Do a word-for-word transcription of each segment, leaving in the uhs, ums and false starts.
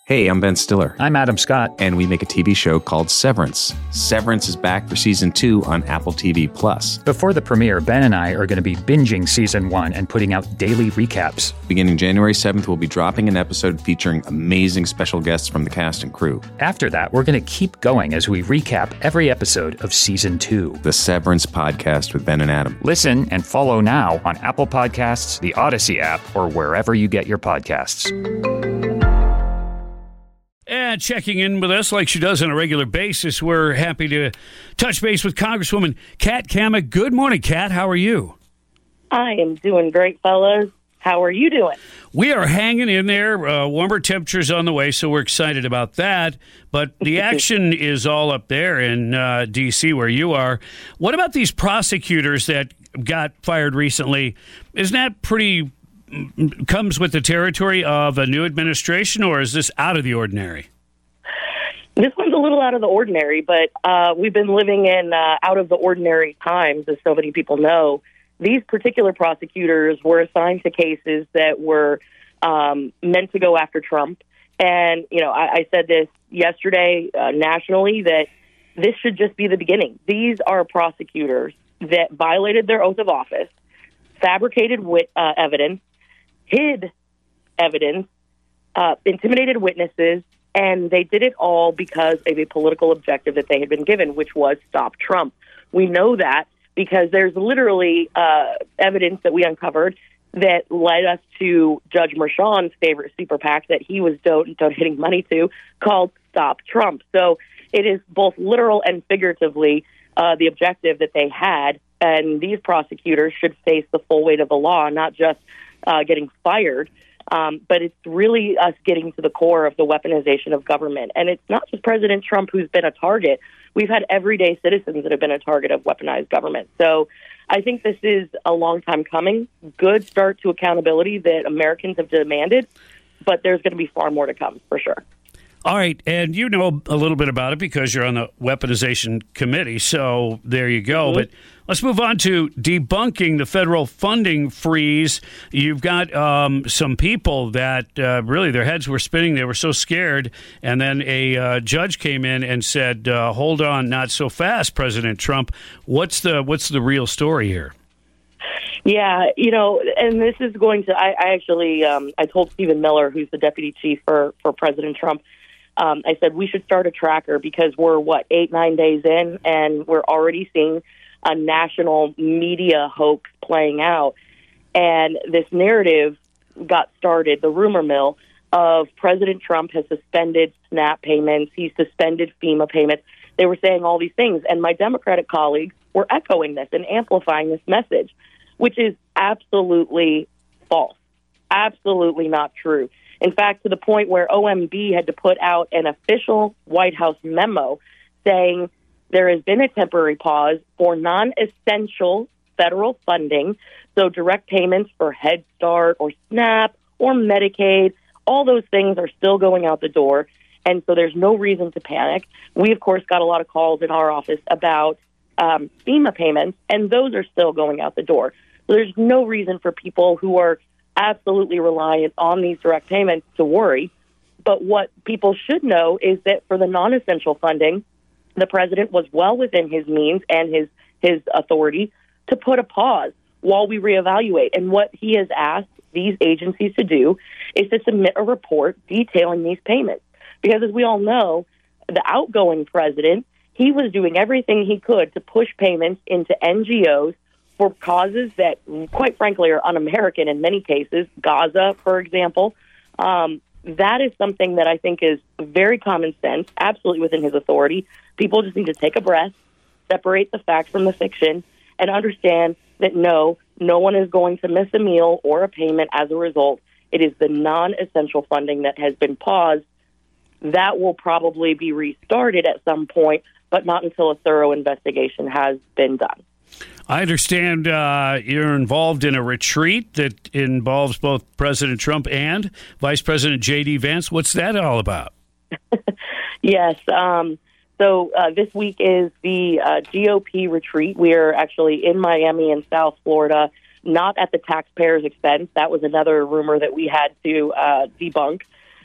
Hey, I'm Ben Stiller. I'm Adam Scott. And we make a T V show called Severance. Severance is back for season two on Apple T V Plus. Before the premiere, Ben and I are going to be binging season one and putting out daily recaps. Beginning January seventh, we'll be dropping an episode featuring amazing special guests from the cast and crew. After that, we're going to keep going as we recap every episode of season two. The Severance Podcast with Ben and Adam. Listen and follow now on Apple Podcasts, the Odyssey app, or wherever you get your podcasts. And checking in with us like she does on a regular basis, we're happy to touch base with Congresswoman Kat Cammack. Good morning, Kat. How are you? I am doing great, fellas. How are you doing? We are hanging in there. Uh, warmer temperatures on the way, so we're excited about that. But the action is all up there in uh, D C where you are. What about these prosecutors that got fired recently? Isn't that pretty... comes with the territory of a new administration, or is this out of the ordinary? This one's a little out of the ordinary, but uh, we've been living in uh, out of the ordinary times, as so many people know. These particular prosecutors were assigned to cases that were um, meant to go after Trump. And, you know, I, I said this yesterday uh, nationally, that this should just be the beginning. These are prosecutors that violated their oath of office, fabricated wit- uh, evidence, hid evidence, uh, intimidated witnesses, and they did it all because of a political objective that they had been given, which was stop Trump. We know that because there's literally uh, evidence that we uncovered that led us to Judge Merchan's favorite super PAC that he was don- donating money to, called Stop Trump. So it is both literal and figuratively uh, the objective that they had, and these prosecutors should face the full weight of the law, not just Uh, getting fired, um, but it's really us getting to the core of the weaponization of government. And it's not just President Trump who's been a target. We've had everyday citizens that have been a target of weaponized government. So I think this is a long time coming. Good start to accountability that Americans have demanded, but there's going to be far more to come, for sure. All right, and you know a little bit about it because you're on the Weaponization Committee, so there you go. Mm-hmm. But let's move on to debunking the federal funding freeze. You've got um, some people that uh, really their heads were spinning. They were so scared, and then a uh, judge came in and said, uh, hold on, not so fast, President Trump. What's the, what's the real story here? Yeah, you know, and this is going to, I, I actually, um, I told Stephen Miller, who's the deputy chief for, for President Trump, Um, I said we should start a tracker because we're, what, eight, nine days in, and we're already seeing a national media hoax playing out. And this narrative got started, the rumor mill, of President Trump has suspended SNAP payments, he's suspended FEMA payments. They were saying all these things, and my Democratic colleagues were echoing this and amplifying this message, which is absolutely false, absolutely not true. In fact, to the point where O M B had to put out an official White House memo saying there has been a temporary pause for non-essential federal funding, so direct payments for Head Start or SNAP or Medicaid, all those things are still going out the door, and so there's no reason to panic. We, of course, got a lot of calls in our office about um, FEMA payments, and those are still going out the door. So there's no reason for people who are absolutely reliant on these direct payments to worry. But what people should know is that for the non-essential funding, the president was well within his means and his, his authority to put a pause while we reevaluate. And what he has asked these agencies to do is to submit a report detailing these payments. Because as we all know, the outgoing president, he was doing everything he could to push payments into N G Os for causes that, quite frankly, are un-American in many cases. Gaza, for example. Um, that is something that I think is very common sense, absolutely within his authority. People just need to take a breath, separate the fact from the fiction, and understand that no, no one is going to miss a meal or a payment as a result. It is the non-essential funding that has been paused. That will probably be restarted at some point, but not until a thorough investigation has been done. I understand uh, you're involved in a retreat that involves both President Trump and Vice President J D. Vance. What's that all about? Yes. Um, so uh, this week is the uh, G O P retreat. We are actually in Miami and South Florida, not at the taxpayers' expense. That was another rumor that we had to uh, debunk.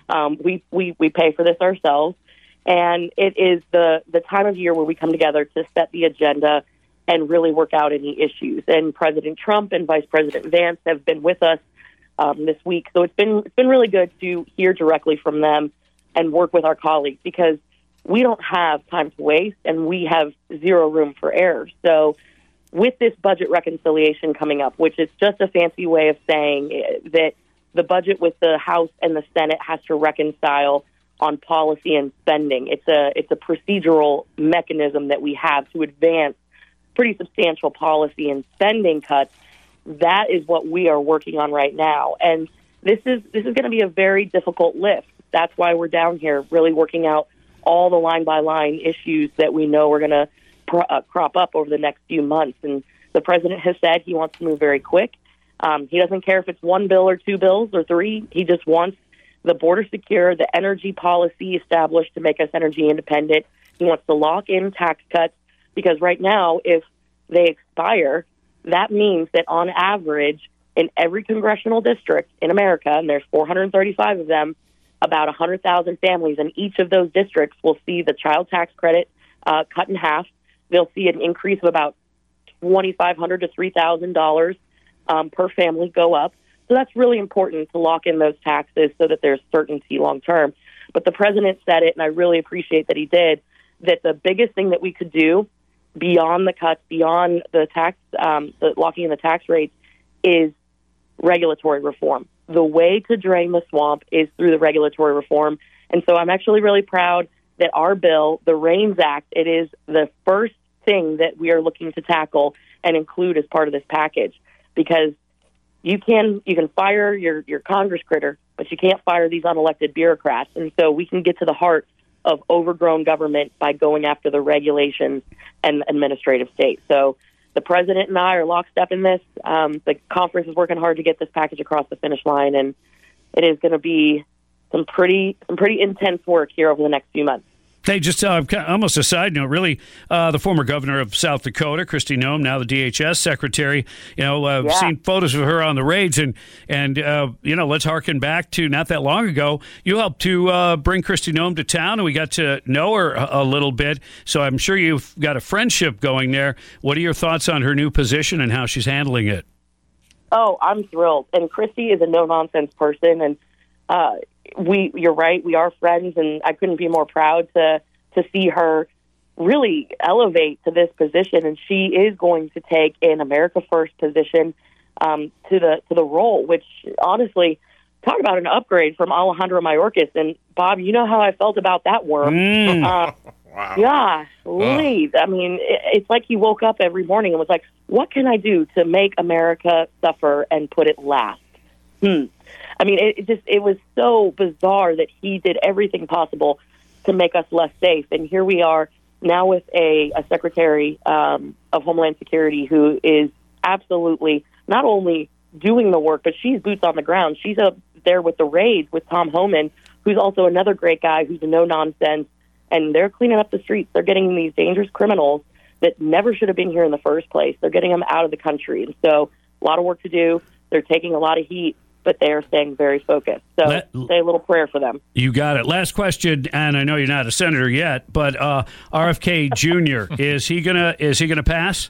Um, we, we, we pay for this ourselves. And it is the, the time of year where we come together to set the agenda and really work out any issues. And President Trump and Vice President Vance have been with us um, this week. So it's been it's been really good to hear directly from them and work with our colleagues, because we don't have time to waste and we have zero room for error. So with this budget reconciliation coming up, which is just a fancy way of saying that the budget with the House and the Senate has to reconcile on policy and spending. It's a it's a procedural mechanism that we have to advance pretty substantial policy and spending cuts. That is what we are working on right now. And this is this is going to be a very difficult lift. That's why we're down here really working out all the line-by-line issues that we know are going to pro- uh, crop up over the next few months. And the president has said he wants to move very quick. Um, he doesn't care if it's one bill or two bills or three. He just wants the border secure, the energy policy established to make us energy independent. He wants to lock in tax cuts, because right now, if they expire, that means that on average, in every congressional district in America, and there's four hundred thirty-five of them, about one hundred thousand families in each of those districts will see the child tax credit uh, cut in half. They'll see an increase of about twenty-five hundred dollars to three thousand dollars um, per family go up. So that's really important to lock in those taxes so that there's certainty long term. But the president said it, and I really appreciate that he did, that the biggest thing that we could do beyond the cuts, beyond the tax, um, the locking in the tax rates, is regulatory reform. The way to drain the swamp is through the regulatory reform. And so I'm actually really proud that our bill, the REINS Act, it is the first thing that we are looking to tackle and include as part of this package, because you can you can fire your, your Congress critter, but you can't fire these unelected bureaucrats. And so we can get to the heart of overgrown government by going after the regulations and administrative state. So the president and I are lockstep in this. Um, the conference is working hard to get this package across the finish line, and it is going to be some pretty some pretty intense work here over the next few months. Hey, just uh, almost a side note, really, uh, the former governor of South Dakota, Kristi Noem, now the D H S secretary, you know, I've uh, yeah. seen photos of her on the raids, and, and uh, you know, let's harken back to not that long ago. You helped to uh, bring Kristi Noem to town, and we got to know her a, a little bit, so I'm sure you've got a friendship going there. What are your thoughts on her new position and how she's handling it? Oh, I'm thrilled. And Kristi is a no-nonsense person, and uh, we, you're right, we are friends, and I couldn't be more proud to to see her really elevate to this position. And she is going to take an America First position um, to the to the role, which honestly, talk about an upgrade from Alejandro Mayorkas. And Bob, you know how I felt about that worm. Mm. Uh, wow. Yeah, leave. I mean, it, it's like he woke up every morning and was like, what can I do to make America suffer and put it last? Hmm. I mean, it, it just it was so bizarre that he did everything possible to make us less safe. And here we are now with a, a Secretary um, of Homeland Security who is absolutely not only doing the work, but she's boots on the ground. She's up there with the raids with Tom Homan, who's also another great guy who's a no-nonsense, and they're cleaning up the streets. They're getting these dangerous criminals that never should have been here in the first place. They're getting them out of the country. And so a lot of work to do. They're taking a lot of heat, but they are staying very focused. So Let, say a little prayer for them. You got it. Last question, and I know you're not a senator yet, but uh, R F K Junior is he gonna is he gonna pass?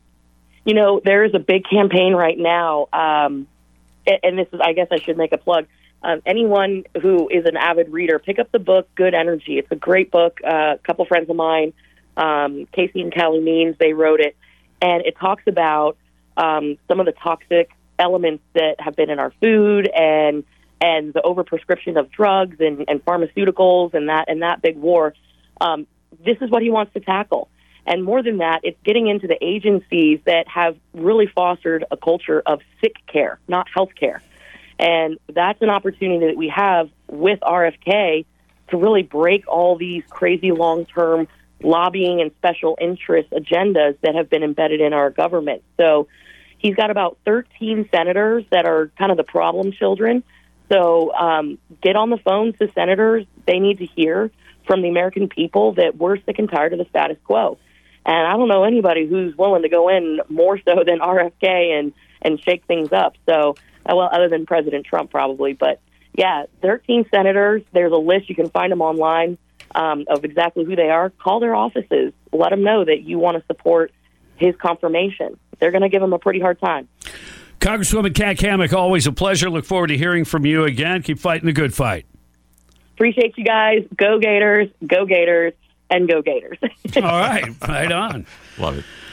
You know, there is a big campaign right now, um, and this is I guess I should make a plug. Um, anyone who is an avid reader, pick up the book Good Energy. It's a great book. Uh, a couple friends of mine, um, Casey and Callie Means, they wrote it, and it talks about um, some of the toxic elements that have been in our food and and the overprescription of drugs and, and pharmaceuticals and that and that big war. Um, this is what he wants to tackle. And more than that, it's getting into the agencies that have really fostered a culture of sick care, not health care. And that's an opportunity that we have with R F K to really break all these crazy long-term lobbying and special interest agendas that have been embedded in our government. So he's got about thirteen senators that are kind of the problem children. So um, get on the phone to senators. They need to hear from the American people that we're sick and tired of the status quo. And I don't know anybody who's willing to go in more so than R F K and, and shake things up. So, well, other than President Trump probably. But yeah, thirteen senators. There's a list. You can find them online um, of exactly who they are. Call their offices. Let them know that you want to support his confirmation. They're going to give him a pretty hard time. Congresswoman Kat Cammack, always a pleasure. Look forward to hearing from you again. Keep fighting the good fight. Appreciate you guys. Go Gators, go Gators, and go Gators. All right, right on. Love it.